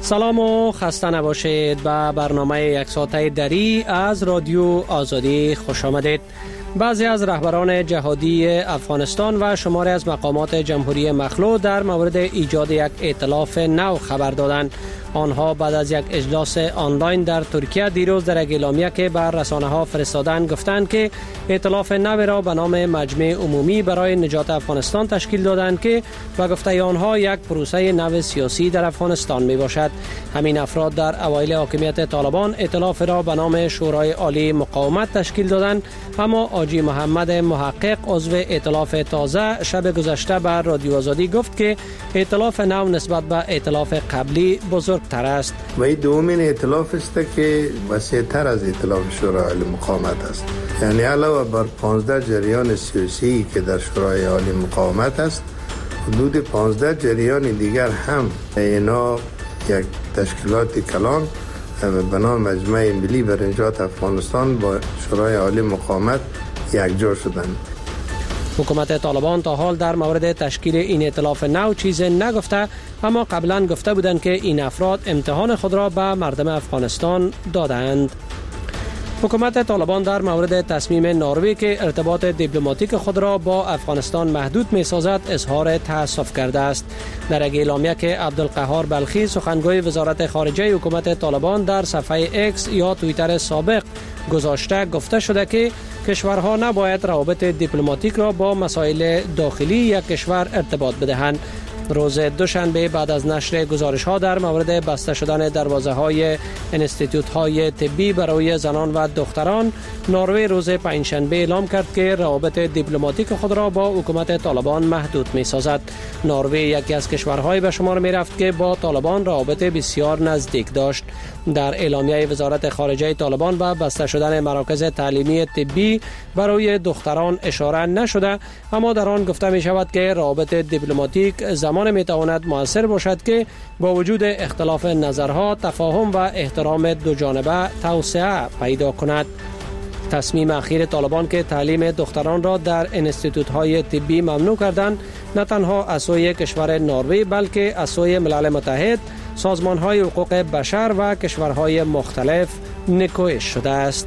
سلام و خسته نباشید. به برنامه یک ساعته دری از رادیو آزادی خوش آمدید. بعضی از رهبران جهادی افغانستان و شماری از مقامات جمهوری مخلوع در مورد ایجاد یک ائتلاف نو خبر دادند. آنها بعد از یک اجلاس آنلاین در ترکیه دیروز در یک اعلامیه که بر رسانه‌ها فرستادند گفتند که ائتلاف نو را به نام مجمع عمومی برای نجات افغانستان تشکیل دادند که به گفته آنها یک پروسه نو سیاسی در افغانستان می باشد. همین افراد در اوایل حاکمیت طالبان ائتلاف را به نام شورای عالی مقاومت تشکیل دادند، اما حاجی محمد محقق عضو ائتلاف تازه شب گذشته بر رادیو آزادی گفت که ائتلاف نو نسبت به ائتلاف قبلی بزرگتر است. و این دومین ائتلاف است که وسیع‌تر از ائتلاف شورای عالی مقاومت است. یعنی علاوه بر 15 جریان سیاسی که در شورای عالی مقاومت است، حدود 15 جریان دیگر هم اینا یک تشکیلات کلان به نام مجمع ملی برای نجات افغانستان با شورای عالی مقاومت یکجا شدند. حکومت طالبان تا حال در مورد تشکیل این ائتلاف نو چیز نگفته، اما قبلا گفته بودند که این افراد امتحان خود را به مردم افغانستان دادند. حکومت طالبان در مورد تصمیم نروژ که ارتباط دیپلماتیک خود را با افغانستان محدود می‌سازد اظهار تأسف کرده است. در یک اعلامیه که عبدالقهار بلخی سخنگوی وزارت خارجه حکومت طالبان در صفحه ایکس یا توییتر سابق گذاشته گفته شده که کشورها نباید روابط دیپلماتیک را با مسائل داخلی یک کشور ارتباط بدهند. روز دوشنبه بعد از نشر گزارش‌ها در مورد بسته شدن دروازه‌های انستیتوت‌های طبی برای زنان و دختران، نروژ روز پنجشنبه اعلام کرد که روابط دیپلماتیک خود را با حکومت طالبان محدود می‌سازد. نروژ یکی از کشورهای به شمار می‌رفت که با طالبان روابط بسیار نزدیک داشت. در اعلامیه وزارت خارجه طالبان به بسته شدن مراکز تعلیمی طبی برای دختران اشاره نشده، اما در آن گفته می شود که روابط دیپلماتیک زمان می تواند مؤثر باشد که با وجود اختلاف نظرها تفاهم و احترام دو جانبه توسعه پیدا کند. تصمیم اخیر طالبان که تعلیم دختران را در انستیتوت‌های طبی ممنوع کردند، نه تنها از سوی کشور نروژ بلکه از سوی ملل متحد، سازمان‌های حقوق بشر و کشورهای مختلف نکوهش شده است.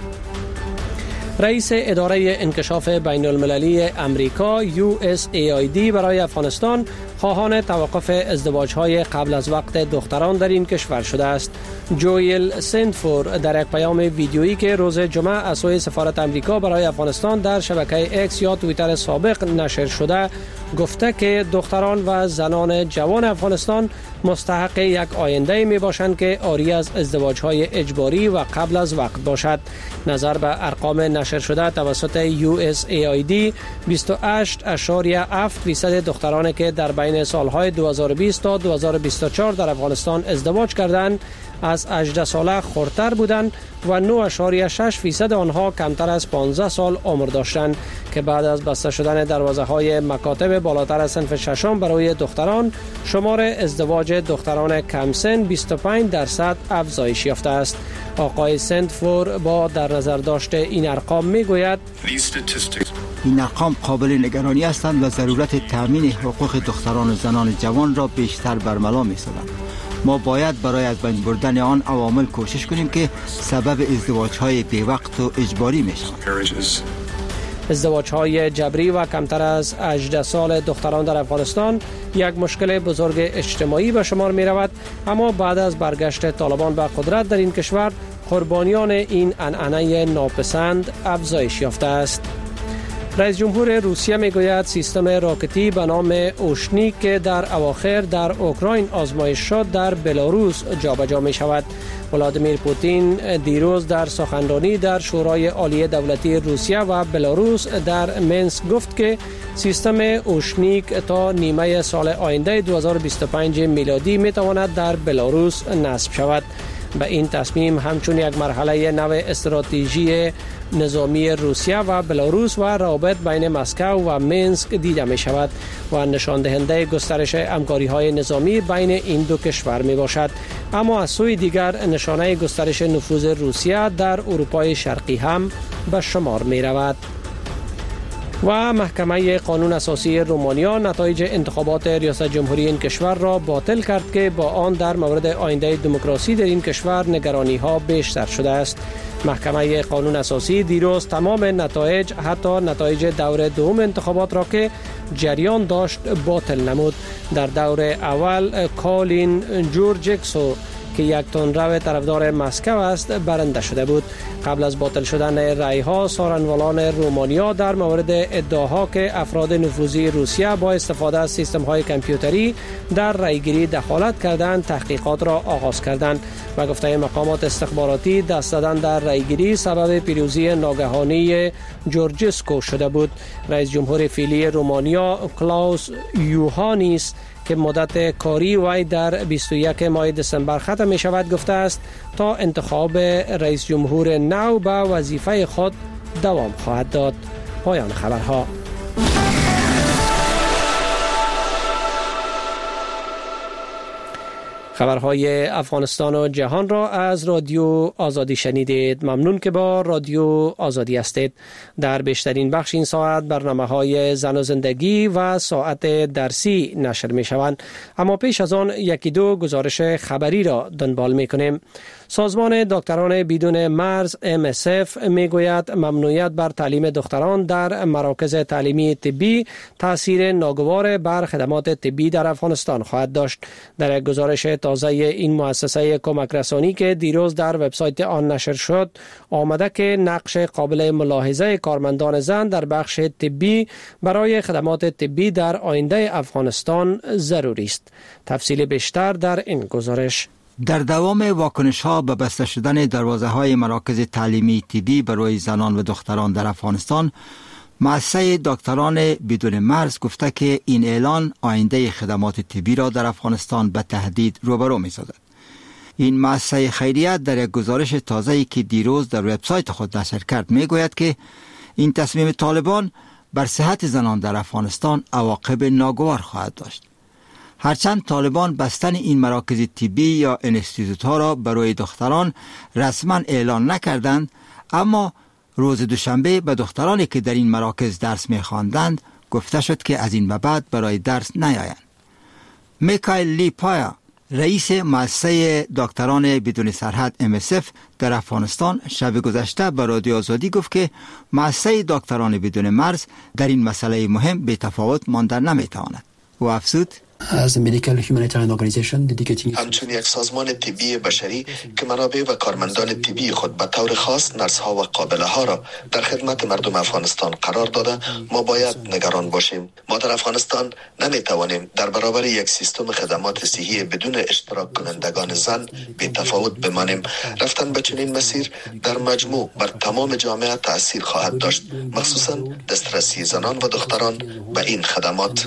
رئیس اداره انکشاف بین المللی امریکا USAID برای افغانستان خواهان توقف ازدواج‌های قبل از وقت دختران در این کشور شده است. جوئل سندفور در یک پیام ویدیویی که روز جمعه از سوی سفارت امریکا برای افغانستان در شبکه ایکس یا توییتر سابق نشر شده گفته که دختران و زنان جوان افغانستان مستحق یک آینده می باشند که عاری از ازدواج‌های اجباری و قبل از وقت باشد. نظر به ارقام نشر شده توسط USAID 28.7% دختران که در بین سالهای 2020 تا 2024 در افغانستان ازدواج کردند از 18 ساله خردتر بودند و 9.6% آنها کمتر از 15 سال عمر داشتند که بعد از بسته شدن دروازه‌های مکاتب بالاتر از صنف ششم برای دختران، شمار ازدواج دختران کم سن 25% افزایش یافته است. آقای سندفور با در نظر داشت این ارقام میگوید این ارقام قابل نگرانی هستند و ضرورت تامین حقوق دختران و زنان جوان را بیشتر برملا می‌سازند. ما باید برای از بین بردن آن عوامل کوشش کنیم که سبب ازدواج‌های بی‌وقت و اجباری می‌شوند. ازدواج‌های جبری و کمتر از 18 سال دختران در افغانستان یک مشکل بزرگ اجتماعی به شمار می‌رود، اما بعد از برگشت طالبان به قدرت در این کشور قربانیان این عنعنه ناپسند افزایش یافته است. رئیس جمهور روسیه میگوید سیستم راکتی به نام اوشنیک که در اواخر در اوکراین آزمایش شد در بلاروس جابجا می شود. ولادیمیر پوتین دیروز در سخنرانی در شورای عالی دولتی روسیه و بلاروس در منسک گفت که سیستم اوشنیک تا نیمه سال آینده 2025 میلادی می تواند در بلاروس نصب شود. به این تصمیم همچون یک مرحله نو استراتژی نظامی روسیه و بلاروس و روابط بین مسکو و منسک دیده می شود و نشان دهنده گسترش همکاری‌های نظامی بین این دو کشور می باشد. اما از سوی دیگر نشانه گسترش نفوذ روسیه در اروپای شرقی هم به شمار می رود. و محکمه قانون اساسی رومانیا نتایج انتخابات ریاست جمهوری این کشور را باطل کرد که با آن در مورد آینده دموکراسی در این کشور نگرانی ها بیشتر شده است. محکمه قانون اساسی دیروز تمام نتایج، حتی نتایج دور دوم انتخابات را که جریان داشت باطل نمود. در دور اول کالین جورجکسو که یک تندرو طرفدار مسکو است برنده شده بود. قبل از باطل شدن رأی ها، سخنرانان رومانیا در مورد ادعاها که افراد نفوذی روسیه با استفاده از سیستم های کامپیوتری در رأیگیری دخالت کردند تحقیقات را آغاز کردند و گفته مقامات استخباراتی دست دادن در رأیگیری سبب پیروزی ناگهانی جورجسکو شده بود. رئیس جمهور فعلی رومانیا کلاوس یوهانیس که مدت کاری وی در 21 ماه دسامبر ختم می شود گفته است تا انتخاب رئیس جمهور نو به وظیفه خود دوام خواهد داد. پایان خبرها. خبرهای افغانستان و جهان را از رادیو آزادی شنیدید. ممنون که با رادیو آزادی هستید. در بیشترین بخش این ساعت برنامه‌های زن و زندگی و ساعت درسی نشر می شوند، اما پیش از آن یکی دو گزارش خبری را دنبال می کنیم. سازمان دکتران بدون مرز MSF می گوید ممنوعیت بر تعلیم دختران در مراکز تعلیمی طبی تاثیر ناگوار بر خدمات طبی در افغانستان خواهد داشت. در یک گزارش تازه این مؤسسه کمک رسانی که دیروز در وبسایت آن نشر شد آمده که نقش قابل ملاحظه کارمندان زن در بخش طبی برای خدمات طبی در آینده افغانستان ضروری است. تفصیل بیشتر در این گزارش. در دوام واکنش‌ها به بسته شدن دروازه‌های مراکز تعلیمی طبی برای زنان و دختران در افغانستان، مؤسسه دکتران بدون مرز گفته که این اعلان آینده خدمات طبی را در افغانستان به تهدید روبرو می‌سازد. این مؤسسه خیریه در یک گزارش تازه‌ای که دیروز در وبسایت خود نشر کرد می‌گوید که این تصمیم طالبان بر صحت زنان در افغانستان عواقب ناگوار خواهد داشت. هرچند طالبان بستن این مراکز طبی یا انستیتوت‌ها را برای دختران رسما اعلان نکردند، اما روز دوشنبه به دخترانی که در این مراکز درس می‌خواندند گفته شد که از این به بعد برای درس نیایند. میکائیل لی پایا، رئیس مؤسسه دکتران بدون سرحد MSF در افغانستان، شب گذشته به رادیو آزادی گفت که مؤسسه دکتران بدون مرز در این مسئله مهم بی تفاوت ماندن نمی‌تواند. و افزود همچون یک سازمان طبی بشری که منابع و کارمندان طبی خود به طور خاص نرس‌ها و قابله‌ها را در خدمت مردم افغانستان قرار داده، ما باید نگران باشیم. ما در افغانستان نمی‌توانیم در برابر یک سیستم خدمات صحی بدون اشتراک کنندگان زن بی تفاوت بمانیم. رفتن به چنین مسیر در مجموع بر تمام جامعه تأثیر خواهد داشت، مخصوصاً دسترسی زنان و دختران به این خدمات.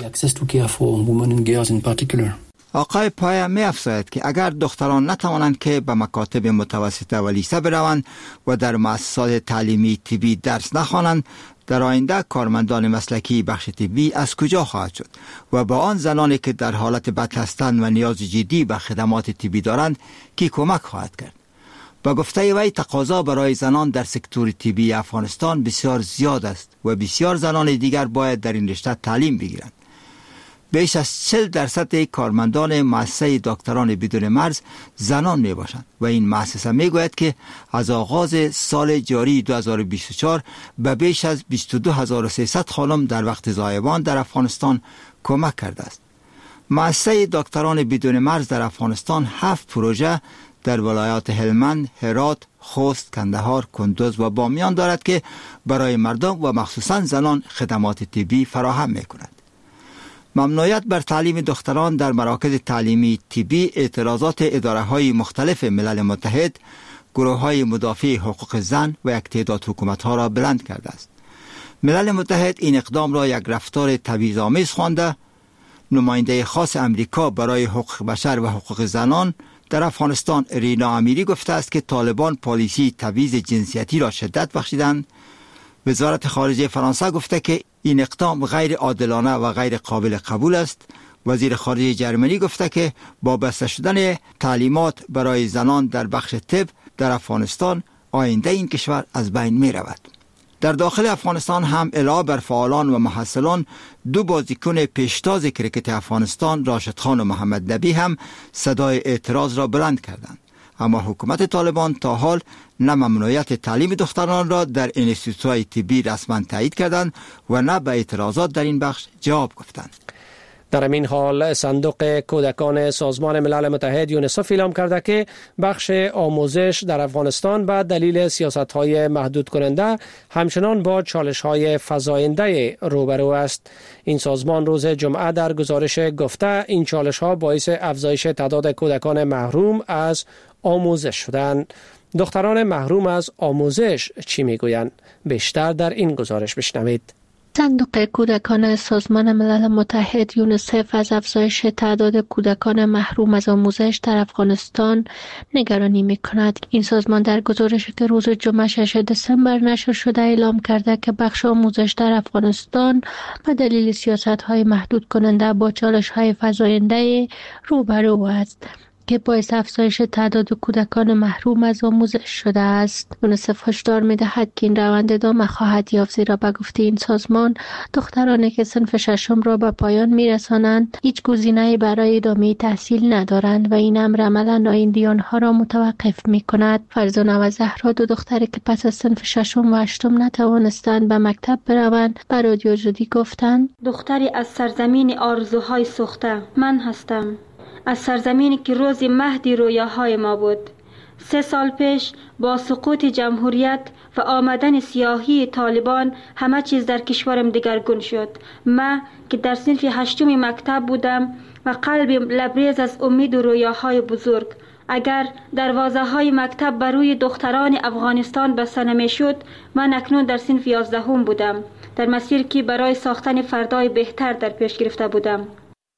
آقای پایا می افزاید که اگر دختران نتوانند که به مکاتب متوسطه و لیسه بروند و در مؤسسات تعلیمی طبی درس نخوانند، در آینده کارمندان مسلکی بخش طبی از کجا خواهد شد و با آن زنانی که در حالت بد هستند و نیاز جدی به خدمات طبی دارند کی کمک خواهد کرد؟ با گفته وی تقاضا برای زنان در سکتور طبی افغانستان بسیار زیاد است و بسیار زنان دیگر باید در این رشته تعلیم بگیرند. بیش از 40% کارمندان مؤسسه دکتران بدون مرز زنان می باشند و این مؤسسه می گوید که از آغاز سال جاری 2024 به بیش از 22300 خانم در وقت زایمان در افغانستان کمک کرده است. مؤسسه دکتران بدون مرز در افغانستان 7 پروژه در ولایات هلمند، هرات، خوست، کندهار، کندوز و بامیان دارد که برای مردم و مخصوصا زنان خدمات طبی فراهم می کند. ممنوعیت بر تعلیم دختران در مراکز تعلیمی طبی اعتراضات اداره‌های مختلف ملل متحد، گروه‌های مدافع حقوق زن و یک تعداد حکومت‌ها را بلند کرده است. ملل متحد این اقدام را یک رفتار تبعیض‌آمیز خوانده. نماینده خاص امریکا برای حقوق بشر و حقوق زنان در افغانستان رینا امیری گفته است که طالبان پالیسی تبعیض جنسیتی را شدت بخشیدند. وزارت خارجه فرانسه گفته که این اقدام غیر عادلانه و غیر قابل قبول است. وزیر خارجه جرمنی گفته که با بسته شدن تعلیمات برای زنان در بخش طب در افغانستان آینده این کشور از بین می رود. در داخل افغانستان هم علاوه بر فعالان و محصلان، 2 بازیکن پیشتاز کرکت افغانستان راشد خان و محمد نبی هم صدای اعتراض را بلند کردند. اما حکومت طالبان تا حال نه ممنوعیت تعلیم دختران را در انستیتوت‌های طبی رسما تایید کردند و نه به اعتراضات در این بخش جواب گفتند. در این حال صندوق کودکان سازمان ملل متحد یونیسف اعلام کرده که بخش آموزش در افغانستان به دلیل سیاست‌های محدود کننده همچنان با چالش‌های فزاینده روبرو است. این سازمان روز جمعه در گزارش گفته این چالش‌ها باعث افزایش تعداد کودکان محروم از آموزش شدند. دختران محروم از آموزش چی میگویند؟ بیشتر در این گزارش بشنوید. صندوق کودکان سازمان ملل متحد یونیسف از افزایش تعداد کودکان محروم از آموزش در افغانستان نگرانی می‌کند. این سازمان در گزارشی که روز جمعه 6 دسامبر نشر شده اعلام کرده که بخش آموزش در افغانستان به دلیل سیاست‌های محدود کننده با چالش‌های فزاینده روبرو است که باعث افزایش تعداد کودکان محروم از آموزش شده است. یونیسف هشدار می‌دهد که این روند ادامه خواهد یافت، زیرا به گفته این سازمان دخترانی که صنف ششم را به پایان می‌رسانند هیچ گزینه‌ای برای ادامه تحصیل ندارند و این امر عملاً آینده آنها را متوقف می‌کند. فرزانه و زهرا، 2 دختری که پس از صنف ششم و هشتم نتوانستند به مکتب بروند، به رادیو زودی گفتند: دختری از سرزمین آرزوهای سوخته من هستم، از سرزمینی که روز مهد رویاهای ما بود. 3 سال پیش با سقوط جمهوریت و آمدن سیاهی طالبان همه چیز در کشورم دگرگون شد. من که در صنف 8 مکتب بودم و قلبم لبریز از امید و رویاهای بزرگ، اگر دروازه های مکتب بر روی دختران افغانستان بسته نمی شد، من اکنون در صنف 11 بودم، در مسیر که برای ساختن فردای بهتر در پیش گرفته بودم.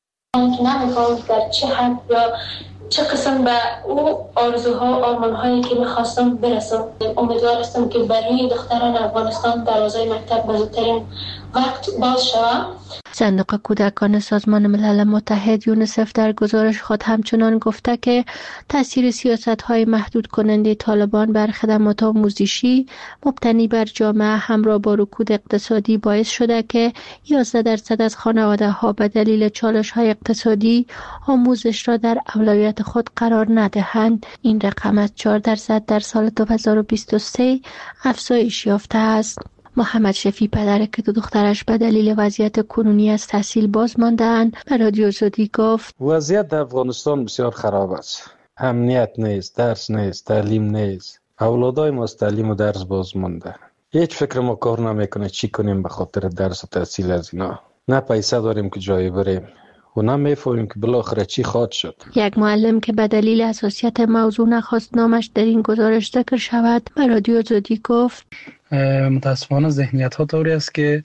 نمی‌فهمم در چه حد یا چه قسم به او آرزوها و آرمان‌هایی که می‌خواستم برسم. امیدوار هستم که برای دختران افغانستان دروازه مکتب به زودترین وقت باز شود. صندوق کودکان سازمان ملل متحد یونیسف در گزارش خود همچنان گفته که تاثیر سیاست‌های محدود کننده طالبان بر خدمات آموزشی مبتنی بر جامعه همراه با رکود اقتصادی باعث شده که 11% از خانواده‌ها به دلیل چالش‌های اقتصادی آموزش را در اولویت خود قرار ندهند. این رقم از 4% در سال 2023 افزایش یافته است. محمد شفیع، پدر که 2 دخترش به دلیل وضعیت کنونی از تحصیل باز مانده‌اند، به رادیو زودی گفت: وضعیت در افغانستان بسیار خراب است. امنیت نیست، درس نیست، تعلیم نیست. اولادای ما از تعلیم و درس باز مانده. هیچ فکر ما کار نمیکنه چی کنیم به خاطر درس و تحصیل از اینا. نه پیسه داریم که جایی بریم و نمی‌فهمیم که بالاخره چی خواهد شد. یک معلم که به دلیل حساسیت موضوع نخواست نامش در این گزارش ذکر شود، به رادیو زودی گفت: متاسفانه ذهنیت ها طوری است که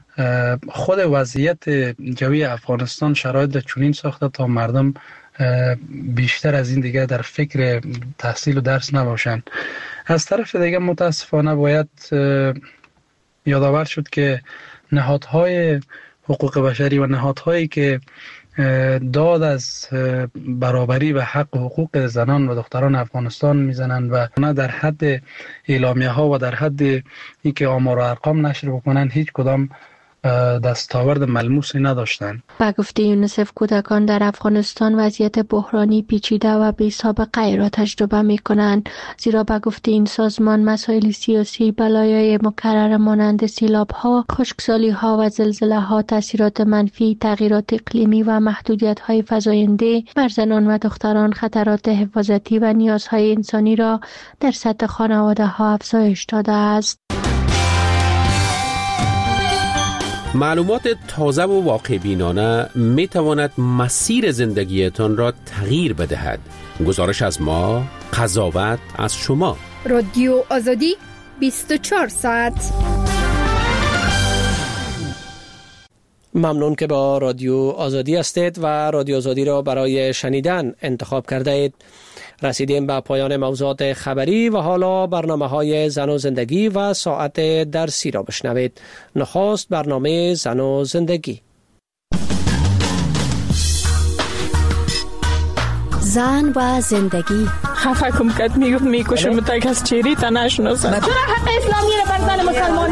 خود وضعیت جوی افغانستان شرایط چنین ساخته تا مردم بیشتر از این دیگه در فکر تحصیل و درس نباشند. از طرف دیگه متاسفانه باید یادآور شد که نهادهای حقوق بشری و نهادهایی که داد از برابری و حق و حقوق زنان و دختران افغانستان میزنند و نه در حد اعلامیه ها و در حد اینکه آمار و ارقام نشر بکنند هیچ کدام دستاورد ملموسی نداشتند. با گفته یونیسف، کودکان در افغانستان وضعیت بحرانی پیچیده و بی سابقه را تجربه می کنند، زیرا با گفته این سازمان مسائل سیاسی، بلایای مکرر مانند سیلاب ها، خشکسالی ها و زلزله ها، تاثیرات منفی، تغییرات اقلیمی و محدودیت های فزاینده بر زنان و دختران خطرات حفاظتی و نیازهای انسانی را در سطح خانواده ها افزایش داده است. معلومات تازه و واقع بینانه می تواند مسیر زندگیتان را تغییر بدهد. گزارش از ما، قضاوت از شما. رادیو آزادی 24 ساعت. ممنون که با رادیو آزادی هستید و رادیو آزادی را برای شنیدن انتخاب کرده اید. رسیدیم به پایان موضوعات خبری و حالا برنامه‌های زن و زندگی و ساعت درسی را بشنوید. نخست برنامه زن و زندگی. زن و زندگی. خفه کم کد میگفت میکشم تا کس چیری تا نشناسم. چرا حق اسلامی را بر زن مسلمان